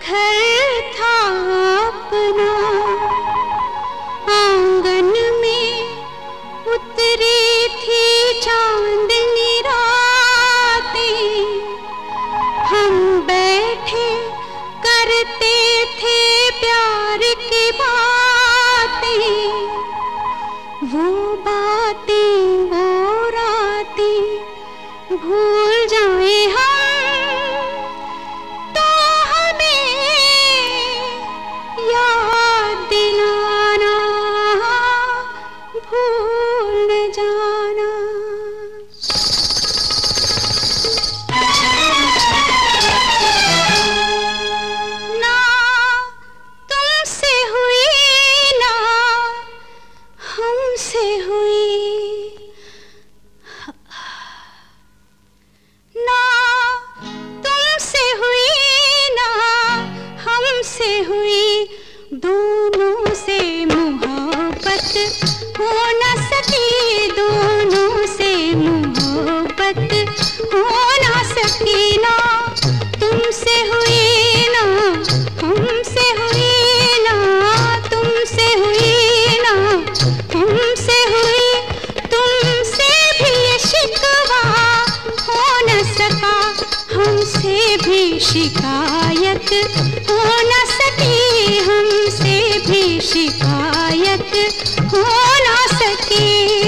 घर था अपना, आंगन में उतरी थी चांदनी रातें। हम बैठे करते थे प्यार की बातें, वो बातें वो रातें भूल जाए हम तो हमें याद दिलाना, भूल न जाना। ना तुमसे हुई ना हमसे हुई, ना तुमसे हुई ना हमसे हुई, दोनों से मोहब्बत हो न सकी, दोनों से मोहब्बत हो न सकी। ना तुमसे हुई ना हमसे हुई, ना तुमसे हुई ना हमसे हुई, तुमसे भी ये शिकवा हो न सका, हमसे भी शिकायत हो न सकी, हमसे भी शिकायत हो न सकी।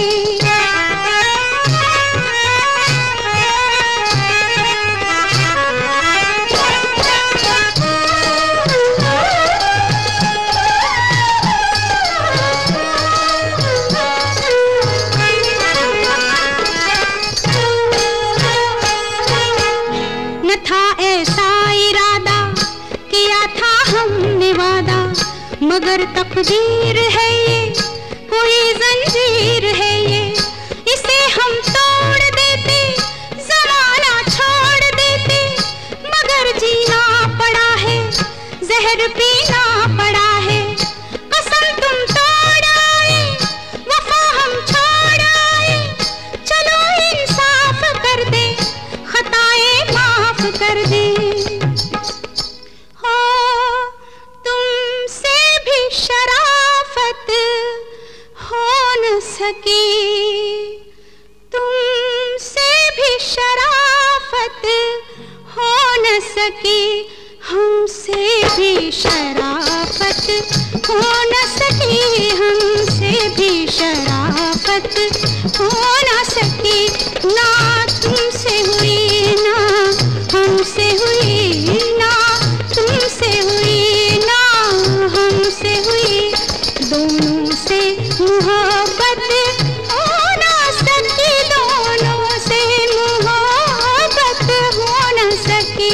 न था ऐसा इरादा, किया था हमने वादा, मगर तकदीर है ये, कोई जंजीर है ये, इसे हम तोड़ देते, जमाना छोड़ देते, मगर जीना पड़ा है, जहर पीना पड़ा है। कसम तुम तोड़ आए, वफा हम छोड़ आए, चलो इंसाफ कर दे, खताएं माफ कर दे। हो तुमसे भी शराफत हो न सकी, तुमसे भी शराफत हो न सकी, हमसे भी शराफत हो न सकी, हमसे भी शराफत हो न सकी। ना तुमसे हुई ना हमसे हुई, ना तुमसे हुई ना हमसे हुई, दोनों से मोहब्बत हो न सकी, दोनों से मोहब्बत हो न सकी।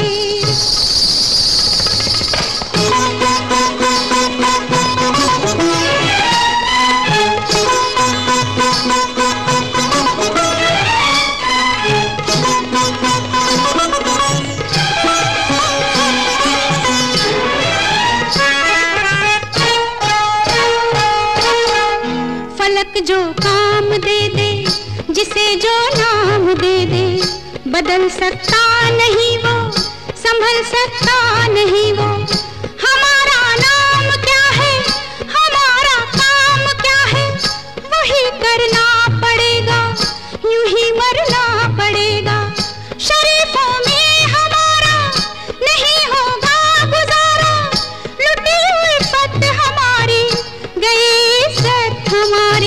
फलक जो काम दे दे, जिसे जो नाम दे दे, बदल सकता नहीं वो, संभल सकता नहीं वो। हमारा नाम क्या है, हमारा काम क्या है, वही करना पड़ेगा, यूं ही मरना पड़ेगा। शरीफों में हमारा नहीं होगा गुजारा, लुटी हुई फत हमारी, गई इज्जत हमारी।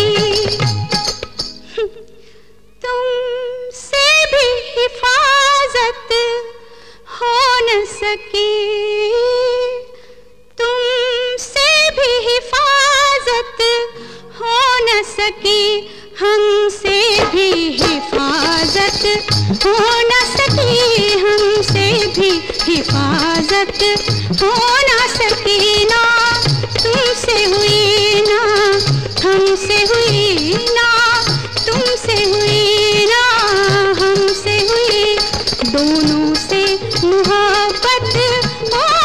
तुमसे भी हिफाजत हो न सकी, तुमसे भी हिफाजत हो न सकी, हमसे भी हिफाजत हो न सकी, हमसे भी हिफाजत हो न सकी। ना तुमसे हुई ना हमसे हुई, ना तुमसे हुई ना हमसे हुई, दोनों से मोहब्बत हो